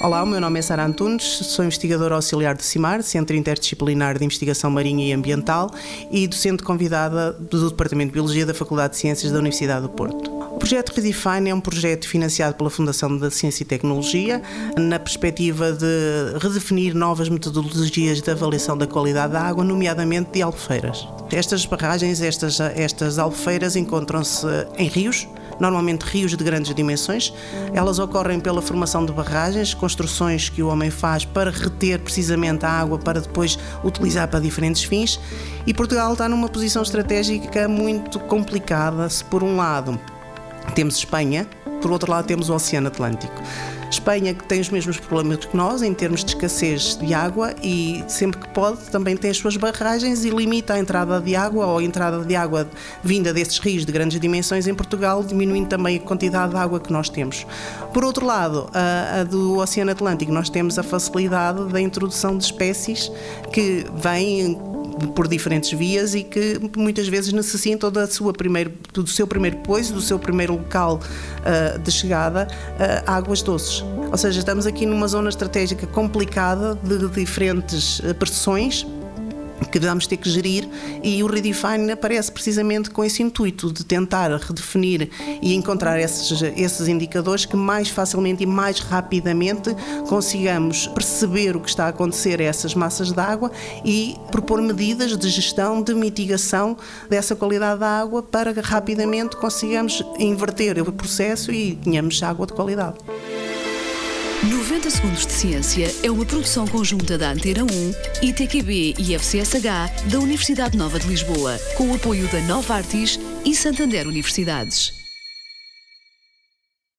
Olá, o meu nome é Sara Antunes, sou investigadora auxiliar do CIMAR, Centro Interdisciplinar de Investigação Marinha e Ambiental, e docente convidada do Departamento de Biologia da Faculdade de Ciências da Universidade do Porto. O projeto Redefine é um projeto financiado pela Fundação da Ciência e Tecnologia, na perspectiva de redefinir novas metodologias de avaliação da qualidade da água, nomeadamente de albufeiras. Estas barragens, estas albufeiras encontram-se em rios, normalmente rios de grandes dimensões. Elas ocorrem pela formação de barragens, construções que o homem faz para reter precisamente a água para depois utilizar para diferentes fins. E Portugal está numa posição estratégica muito complicada. Se por um lado temos Espanha, por outro lado temos o Oceano Atlântico. Espanha, que tem os mesmos problemas que nós em termos de escassez de água, e sempre que pode também tem as suas barragens e limita a entrada de água ou a entrada de água vinda desses rios de grandes dimensões em Portugal, diminuindo também a quantidade de água que nós temos. Por outro lado, a do Oceano Atlântico, nós temos a facilidade da introdução de espécies que vêm por diferentes vias e que muitas vezes necessitam do seu primeiro pouso, do seu primeiro local de chegada, águas doces. Ou seja, estamos aqui numa zona estratégica complicada de diferentes pressões que vamos ter que gerir, e o Redefine aparece precisamente com esse intuito de tentar redefinir e encontrar esses indicadores que mais facilmente e mais rapidamente consigamos perceber o que está a acontecer a essas massas de água e propor medidas de gestão, de mitigação dessa qualidade da água para que rapidamente consigamos inverter o processo e tenhamos água de qualidade. 90 Segundos de Ciência é uma produção conjunta da Antena 1, ITQB e FCSH da Universidade Nova de Lisboa, com o apoio da Novartis e Santander Universidades.